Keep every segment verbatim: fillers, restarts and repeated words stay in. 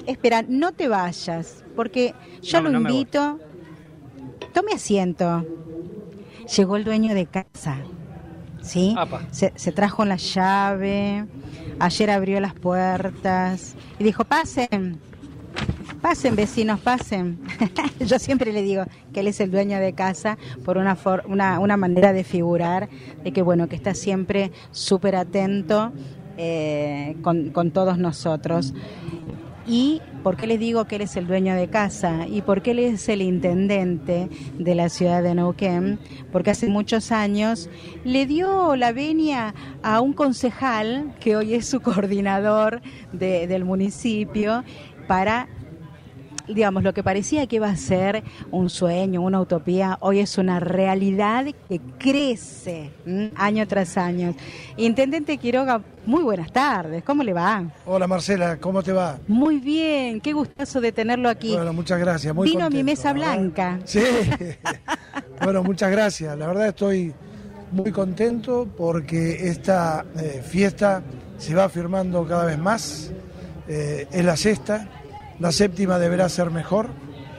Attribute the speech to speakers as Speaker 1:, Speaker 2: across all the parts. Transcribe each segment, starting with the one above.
Speaker 1: espera, no te vayas, porque yo
Speaker 2: No,
Speaker 1: lo
Speaker 2: no
Speaker 1: invito. Tome asiento. Llegó el dueño de casa, ¿sí? Se, se trajo la llave, ayer abrió las puertas y dijo, pasen, pasen vecinos, pasen. Yo siempre le digo que él es el dueño de casa por una, for, una, una manera de figurar, de que bueno, que está siempre súper atento eh, con, con todos nosotros. ¿Y por qué les digo que él es el dueño de casa? ¿Y por qué él es el intendente de la ciudad de Neuquén? Porque hace muchos años le dio la venia a un concejal, que hoy es su coordinador de, del municipio, para, digamos, lo que parecía que iba a ser un sueño, una utopía, hoy es una realidad que crece ¿m? año tras año. Intendente Quiroga, muy buenas tardes, ¿cómo le va?
Speaker 3: Hola Marcela, ¿cómo te va?
Speaker 1: Muy bien, qué gustazo de tenerlo aquí.
Speaker 3: Bueno, muchas gracias, muy
Speaker 1: Vino
Speaker 3: contento,
Speaker 1: a mi mesa blanca.
Speaker 3: Sí, bueno, muchas gracias, la verdad estoy muy contento porque esta eh, fiesta se va afirmando cada vez más, eh, es la sexta, la séptima deberá ser mejor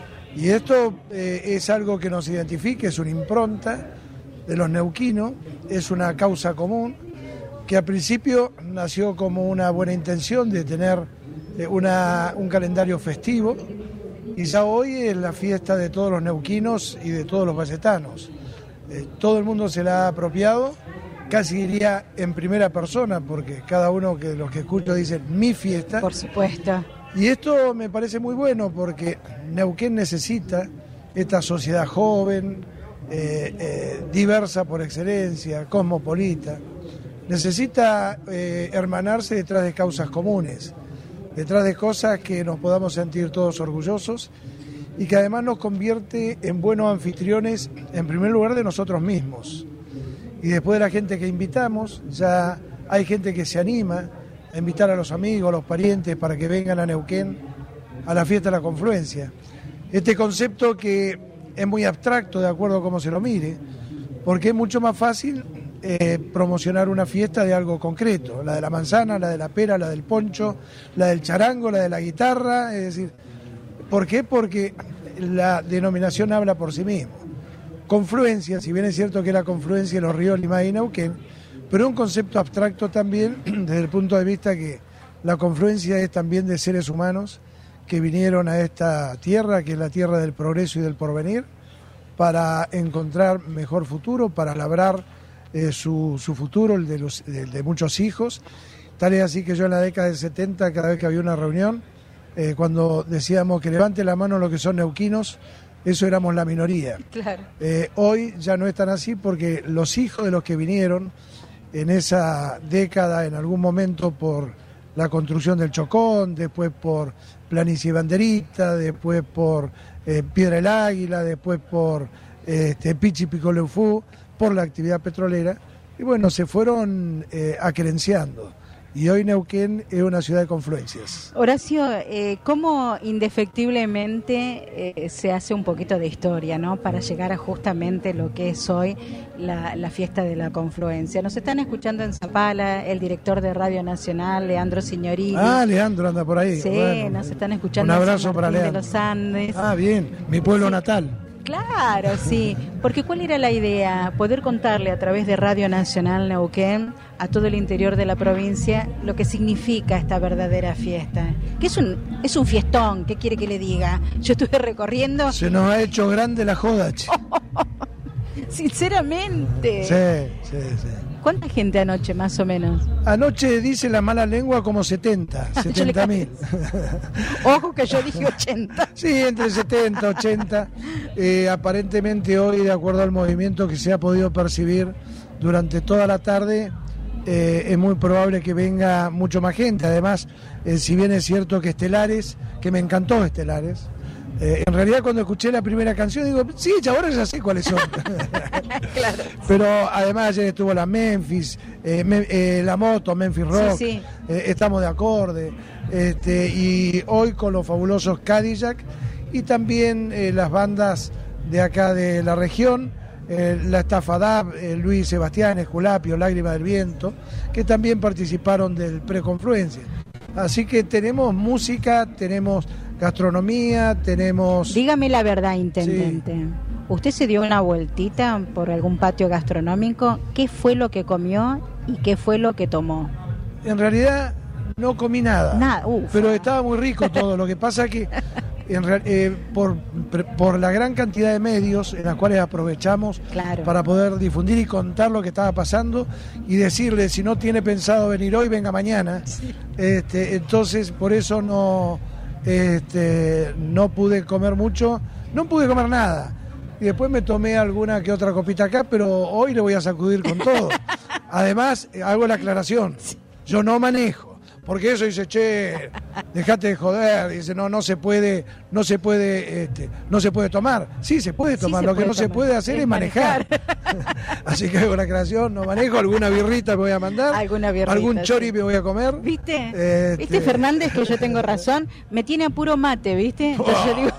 Speaker 3: y esto eh, es algo que nos identifica, es una impronta de los neuquinos, es una causa común que al principio nació como una buena intención de tener eh, una, un calendario festivo y ya hoy es la fiesta de todos los neuquinos y de todos los valletanos. Eh, todo el mundo se la ha apropiado, casi diría en primera persona, porque cada uno que los que escucho dice mi fiesta.
Speaker 1: Por supuesto.
Speaker 3: Y esto me parece muy bueno porque Neuquén necesita esta sociedad joven, eh, eh, diversa por excelencia, cosmopolita. Necesita eh, hermanarse detrás de causas comunes, detrás de cosas que nos podamos sentir todos orgullosos y que además nos convierte en buenos anfitriones, en primer lugar, de nosotros mismos. Y después de la gente que invitamos, ya hay gente que se anima a invitar a los amigos, a los parientes, para que vengan a Neuquén a la fiesta de la confluencia. Este concepto que es muy abstracto, de acuerdo a cómo se lo mire, porque es mucho más fácil eh, promocionar una fiesta de algo concreto, la de la manzana, la de la pera, la del poncho, la del charango, la de la guitarra, es decir, ¿por qué? Porque la denominación habla por sí mismo. Confluencia, si bien es cierto que es la confluencia de los ríos Limay y Neuquén, pero es un concepto abstracto también desde el punto de vista que la confluencia es también de seres humanos que vinieron a esta tierra, que es la tierra del progreso y del porvenir, para encontrar mejor futuro, para labrar eh, su, su futuro, el de, los, de, de muchos hijos. Tal es así que yo en la década del setenta, cada vez que había una reunión, eh, cuando decíamos que levante la mano los que son neuquinos, eso éramos la minoría.
Speaker 1: Claro.
Speaker 3: Eh, hoy ya no es tan así porque los hijos de los que vinieron en esa década, en algún momento por la construcción del Chocón, después por Planicie Banderita, después por eh, Piedra del Águila, después por este, Pichi Picoleufú, por la actividad petrolera, y bueno, se fueron eh, aquerenciando. Y hoy Neuquén es una ciudad de confluencias.
Speaker 1: Horacio, eh, ¿cómo indefectiblemente eh, se hace un poquito de historia, ¿no? Para llegar a justamente lo que es hoy la, la fiesta de la confluencia? Nos están escuchando en Zapala el director de Radio Nacional, Leandro Signorini.
Speaker 3: Ah, Leandro anda por ahí.
Speaker 1: Sí,
Speaker 3: bueno,
Speaker 1: nos están escuchando
Speaker 3: un abrazo
Speaker 1: en San
Speaker 3: para
Speaker 1: Martín
Speaker 3: Leandro.
Speaker 1: de los Andes.
Speaker 3: Ah, bien, mi pueblo
Speaker 1: Sí.
Speaker 3: natal.
Speaker 1: Claro, sí, porque ¿cuál era la idea? Poder contarle a través de Radio Nacional Neuquén a todo el interior de la provincia lo que significa esta verdadera fiesta. Que es un es un fiestón, ¿qué quiere que le diga? Yo estuve recorriendo...
Speaker 3: Se nos ha hecho grande la joda, che.
Speaker 1: Sinceramente.
Speaker 3: Sí, sí, sí.
Speaker 1: ¿Cuánta gente anoche, más o menos?
Speaker 3: Anoche dice la mala lengua como setenta, setenta mil.
Speaker 1: Ojo que yo dije ochenta.
Speaker 3: Sí, entre setenta, ochenta. Eh, aparentemente hoy, de acuerdo al movimiento que se ha podido percibir durante toda la tarde, eh, es muy probable que venga mucho más gente. Además, eh, si bien es cierto que Estelares, que me encantó Estelares, eh, en realidad cuando escuché la primera canción digo, sí, ya ahora ya sé cuáles son.
Speaker 1: Claro.
Speaker 3: Pero además ayer estuvo la Memphis, eh, me, eh, la Moto, Memphis Rock,
Speaker 1: Sí, sí.
Speaker 3: Eh, estamos de acorde, este, y hoy con los fabulosos Cadillac y también eh, las bandas de acá de la región, eh, la Estafa D A B, eh, Luis Sebastián, Esculapio, Lágrima del Viento, que también participaron del Preconfluencia. Así que tenemos música, tenemos gastronomía, tenemos...
Speaker 1: Dígame la verdad, intendente. Sí. ¿Usted se dio una vueltita por algún patio gastronómico? ¿Qué fue lo que comió y qué fue lo que tomó?
Speaker 3: En realidad no comí nada, nada pero estaba muy rico todo. Lo que pasa es que en real, eh, por, por la gran cantidad de medios en las cuales aprovechamos claro. para poder difundir y contar lo que estaba pasando y decirle, si no tiene pensado venir hoy, venga mañana. Sí. Este, entonces por eso no, este, no pude comer mucho, no pude comer nada. Y después me tomé alguna que otra copita acá, pero hoy le voy a sacudir con todo. Además, hago la aclaración, yo no manejo. Porque eso dice, che, dejate de joder, dice, no, no se puede, no se puede, este, no se puede tomar. Sí, se puede tomar, sí, lo que no tomar. se puede hacer es, es manejar. manejar. Así que hago la creación, no manejo, alguna birrita me voy a mandar,
Speaker 1: alguna birrita,
Speaker 3: algún chori
Speaker 1: sí.
Speaker 3: me voy a comer.
Speaker 1: ¿Viste? Este... ¿Viste, Fernández, que yo tengo razón? Me tiene a puro mate, ¿viste?
Speaker 3: Oh. Yo digo...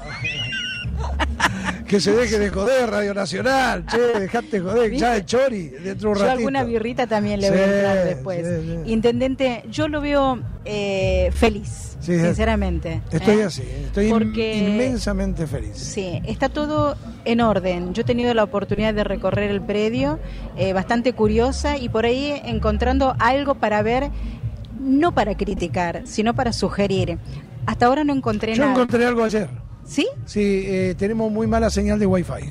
Speaker 3: Que se deje de joder, Radio Nacional, che, dejate de joder, ¿viste? Ya el chori, dentro de un ratito.
Speaker 1: Yo alguna birrita también le sí, voy a entrar después. Sí, sí. Intendente, yo lo veo eh, feliz, sí, sinceramente.
Speaker 3: Estoy
Speaker 1: ¿eh?
Speaker 3: así, estoy Porque, inmensamente feliz.
Speaker 1: Sí, está todo en orden. Yo he tenido la oportunidad de recorrer el predio, eh, bastante curiosa, y por ahí encontrando algo para ver, no para criticar, sino para sugerir. Hasta ahora no encontré
Speaker 3: yo
Speaker 1: nada.
Speaker 3: Yo encontré algo ayer.
Speaker 1: ¿Sí?
Speaker 3: Sí, eh, tenemos muy mala señal de Wi-Fi.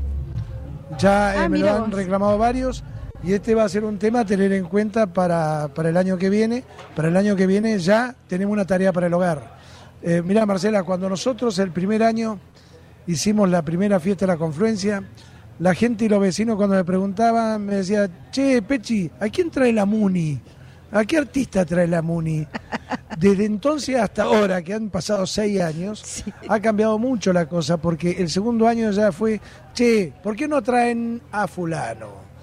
Speaker 3: Ya eh, ah, me lo han vos. reclamado varios y este va a ser un tema a tener en cuenta para, para el año que viene. Para el año que viene ya tenemos una tarea para el hogar. Eh, mirá, Marcela, cuando nosotros el primer año hicimos la primera fiesta de la confluencia, la gente y los vecinos cuando me preguntaban me decían, che, Pechi, ¿a quién trae la Muni? ¿A qué artista trae la Muni? Desde entonces hasta ahora, que han pasado seis años, sí. ha cambiado mucho la cosa, porque el segundo año ya fue, che, ¿por qué no traen a fulano?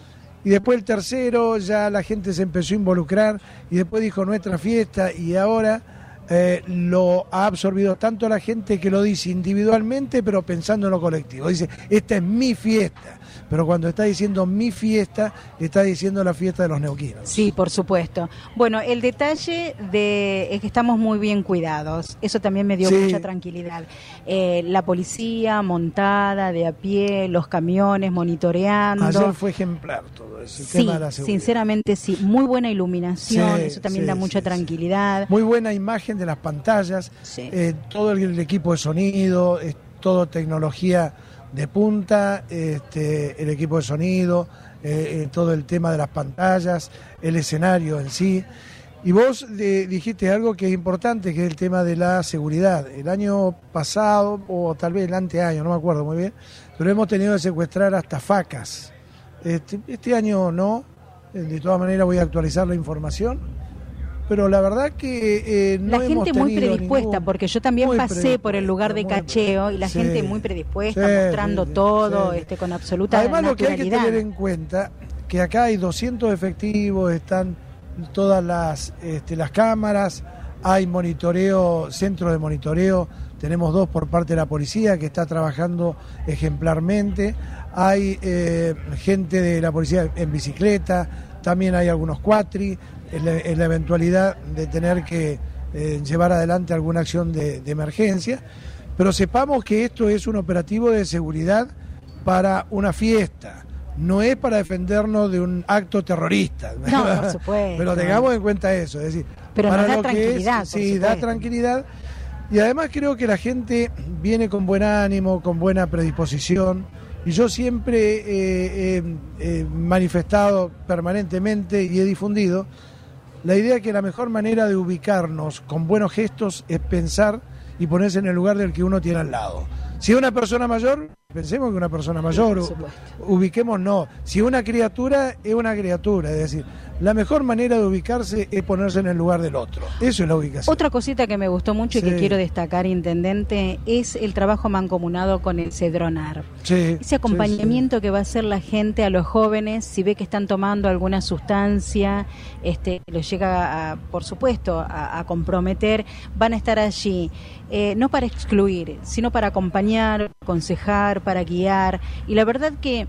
Speaker 3: Y después el tercero ya la gente se empezó a involucrar y después dijo nuestra fiesta y ahora eh, lo ha absorbido tanto la gente que lo dice individualmente pero pensando en lo colectivo. Dice, esta es mi fiesta. Pero cuando está diciendo mi fiesta, está diciendo la fiesta de los neuquinos.
Speaker 1: Sí, por supuesto. Bueno, el detalle de es que estamos muy bien cuidados. Eso también me dio sí. mucha tranquilidad. Eh, la policía montada, de a pie, los camiones monitoreando.
Speaker 3: Ayer fue ejemplar todo eso. El
Speaker 1: sí,
Speaker 3: tema de la seguridad.
Speaker 1: Sinceramente sí. Muy buena iluminación, sí, eso también sí, da mucha sí, tranquilidad.
Speaker 3: Sí. Muy buena imagen de las pantallas. Sí. Eh, todo el, el equipo de sonido, es todo tecnología de punta, este, el equipo de sonido, eh, eh, todo el tema de las pantallas, el escenario en sí. Y vos eh, dijiste algo que es importante, que es el tema de la seguridad. El año pasado, o tal vez el anteaño, no me acuerdo muy bien, pero hemos tenido que secuestrar hasta facas. Este, este año no, de todas maneras voy a actualizar la información. Pero la verdad que eh, no
Speaker 1: la gente
Speaker 3: hemos
Speaker 1: muy predispuesta,
Speaker 3: ningún...
Speaker 1: porque yo también pasé por el lugar de cacheo y la sí, gente muy predispuesta, sí, mostrando sí, todo, sí. Este, con absoluta
Speaker 3: Además,
Speaker 1: naturalidad.
Speaker 3: Además lo que hay que tener en cuenta, que acá hay doscientos efectivos, están todas las, este, las cámaras, hay monitoreo, centro de monitoreo, tenemos dos por parte de la policía que está trabajando ejemplarmente, hay eh, gente de la policía en bicicleta, también hay algunos cuatri, en la, en la eventualidad de tener que eh, llevar adelante alguna acción de, de emergencia, pero sepamos que esto es un operativo de seguridad para una fiesta, no es para defendernos de un acto terrorista.
Speaker 1: No, por supuesto.
Speaker 3: Pero tengamos en cuenta eso, es decir,
Speaker 1: pero
Speaker 3: para
Speaker 1: nos da
Speaker 3: lo
Speaker 1: tranquilidad,
Speaker 3: que es, sí, da tranquilidad, y además creo que la gente viene con buen ánimo, con buena predisposición. Y yo siempre eh, eh, he manifestado permanentemente y he difundido la idea que la mejor manera de ubicarnos con buenos gestos es pensar y ponerse en el lugar del que uno tiene al lado. Si es una persona mayor, pensemos que una persona mayor, ubiquemos no. Si es una criatura, es una criatura, es decir, la mejor manera de ubicarse es ponerse en el lugar del otro. Eso es la ubicación.
Speaker 1: Otra cosita que me gustó mucho sí. y que quiero destacar, intendente, es el trabajo mancomunado con el Cedronar.
Speaker 3: Sí,
Speaker 1: Ese acompañamiento
Speaker 3: sí, sí.
Speaker 1: que va a hacer la gente a los jóvenes, si ve que están tomando alguna sustancia, este, los llega, a, por supuesto, a, a comprometer, van a estar allí, eh, no para excluir, sino para acompañar, aconsejar, para guiar. Y la verdad que...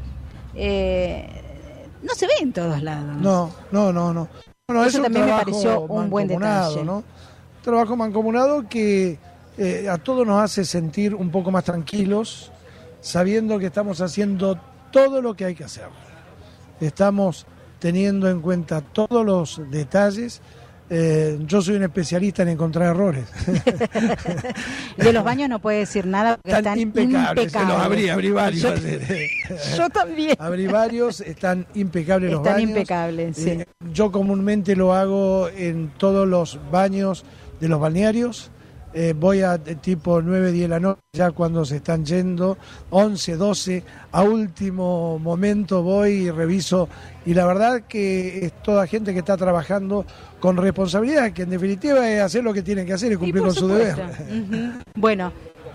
Speaker 1: Eh, no se ve en todos lados.
Speaker 3: No, no, no, no. Bueno,
Speaker 1: eso también me pareció un buen detalle,
Speaker 3: ¿no? trabajo mancomunado que eh, a todos nos hace sentir un poco más tranquilos, sabiendo que estamos haciendo todo lo que hay que hacer. Estamos teniendo en cuenta todos los detalles. Eh, yo soy un especialista en encontrar errores.
Speaker 1: De los baños no puede decir nada porque
Speaker 3: están,
Speaker 1: están
Speaker 3: impecables.
Speaker 1: impecables.
Speaker 3: Se los abrí, abrí varios.
Speaker 1: Yo, yo también.
Speaker 3: Abrí varios, están impecables
Speaker 1: están
Speaker 3: los baños.
Speaker 1: Están impecables, sí.
Speaker 3: Eh, yo comúnmente lo hago en todos los baños de los balnearios. Eh, voy a tipo nueve, diez de la noche, ya cuando se están yendo, once, doce, a último momento voy y reviso. Y la verdad que es toda gente que está trabajando con responsabilidad, que en definitiva es hacer lo que tienen que hacer y cumplir con
Speaker 1: supuesto.
Speaker 3: su deber.
Speaker 1: Uh-huh. Bueno,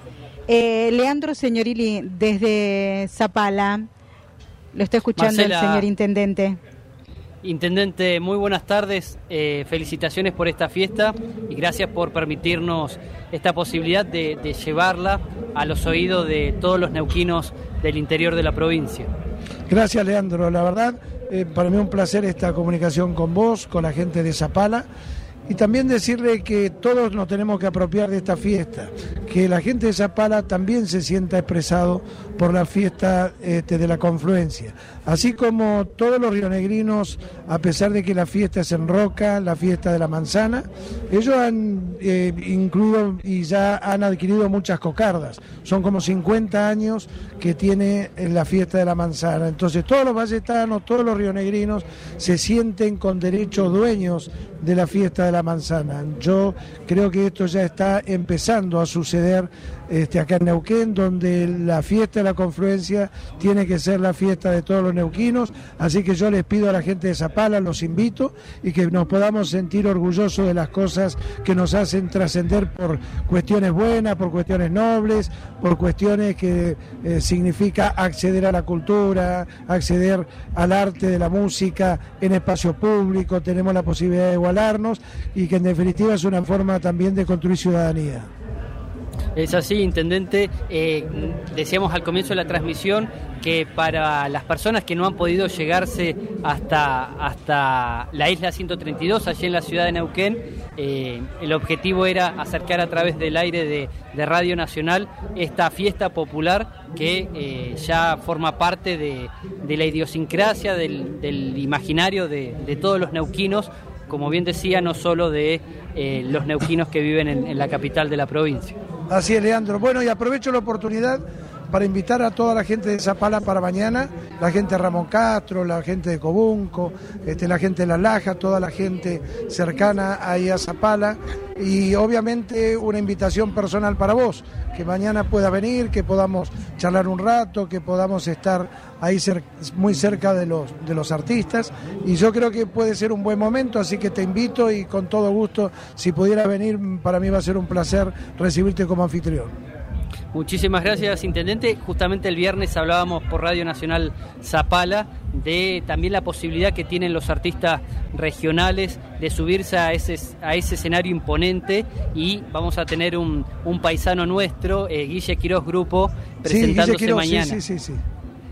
Speaker 1: eh, Leandro Signorilli, desde Zapala, lo está escuchando Marcela, el señor Intendente.
Speaker 2: Intendente, muy buenas tardes, eh, felicitaciones por esta fiesta y gracias por permitirnos esta posibilidad de, de llevarla a los oídos de todos los neuquinos del interior de la provincia.
Speaker 3: Gracias, Leandro, la verdad, eh, para mí es un placer esta comunicación con vos, con la gente de Zapala. Y también decirle que todos nos tenemos que apropiar de esta fiesta, que la gente de Zapala también se sienta expresado por la fiesta este, de la confluencia. Así como todos los rionegrinos, a pesar de que la fiesta es en Roca, la fiesta de la manzana, ellos han eh, incluido y ya han adquirido muchas cocardas. Son como cincuenta años que tiene la fiesta de la manzana. Entonces todos los valletanos, todos los rionegrinos se sienten con derecho dueños de la fiesta de la manzana. Yo creo que esto ya está empezando a suceder este, acá en Neuquén, donde la fiesta de la confluencia tiene que ser la fiesta de todos los neuquinos, así que yo les pido a la gente de Zapala, los invito, y que nos podamos sentir orgullosos de las cosas que nos hacen trascender por cuestiones buenas, por cuestiones nobles, por cuestiones que eh, significa acceder a la cultura, acceder al arte de la música en espacio público, tenemos la posibilidad de igualarnos y que en definitiva es una forma también de construir ciudadanía.
Speaker 2: Es así, Intendente. Eh, decíamos al comienzo de la transmisión que para las personas que no han podido llegarse hasta, hasta la isla ciento treinta y dos, allí en la ciudad de Neuquén, eh, el objetivo era acercar a través del aire de, de Radio Nacional esta fiesta popular que eh, ya forma parte de, de la idiosincrasia, del, del imaginario de, de todos los neuquinos, como bien decía, no solo de eh, los neuquinos que viven en, en la capital de la provincia.
Speaker 3: Así es, Leandro. Bueno, y aprovecho la oportunidad para invitar a toda la gente de Zapala para mañana, la gente de Ramón Castro, la gente de Cobunco, este, la gente de La Laja, toda la gente cercana ahí a Zapala, y obviamente una invitación personal para vos, que mañana pueda venir, que podamos charlar un rato, que podamos estar ahí cer- muy cerca de los, de los artistas, y yo creo que puede ser un buen momento, así que te invito y con todo gusto, si pudieras venir, para mí va a ser un placer recibirte como anfitrión.
Speaker 2: Muchísimas gracias, Intendente. Justamente el viernes hablábamos por Radio Nacional Zapala de también la posibilidad que tienen los artistas regionales de subirse a ese, a ese escenario imponente, y vamos a tener un, un paisano nuestro, eh, Guille Quirós Grupo, presentándose
Speaker 3: sí, Guille Quirós,
Speaker 2: mañana.
Speaker 3: Sí, sí, sí, sí.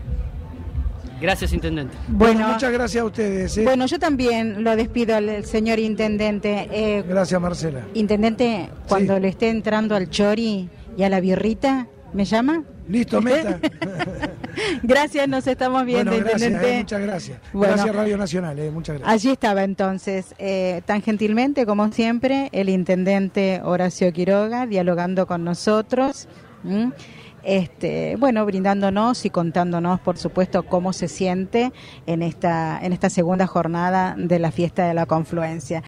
Speaker 2: Gracias, Intendente.
Speaker 3: Bueno, bueno, muchas gracias a ustedes. ¿eh?
Speaker 1: Bueno, yo también lo despido al señor Intendente. Eh,
Speaker 3: gracias, Marcela.
Speaker 1: Intendente, cuando sí. le esté entrando al chori y a la birrita, ¿me llama?
Speaker 3: Listo, meta.
Speaker 1: Gracias, nos estamos viendo,
Speaker 3: bueno, gracias,
Speaker 1: Intendente.
Speaker 3: Eh, muchas gracias.
Speaker 1: Bueno,
Speaker 3: gracias, Radio Nacional, eh, muchas gracias.
Speaker 1: Allí estaba entonces, eh, tan gentilmente como siempre, el Intendente Horacio Quiroga, dialogando con nosotros. ¿Mm? Este, bueno, brindándonos y contándonos, por supuesto, cómo se siente en esta, en esta segunda jornada de la fiesta de la confluencia.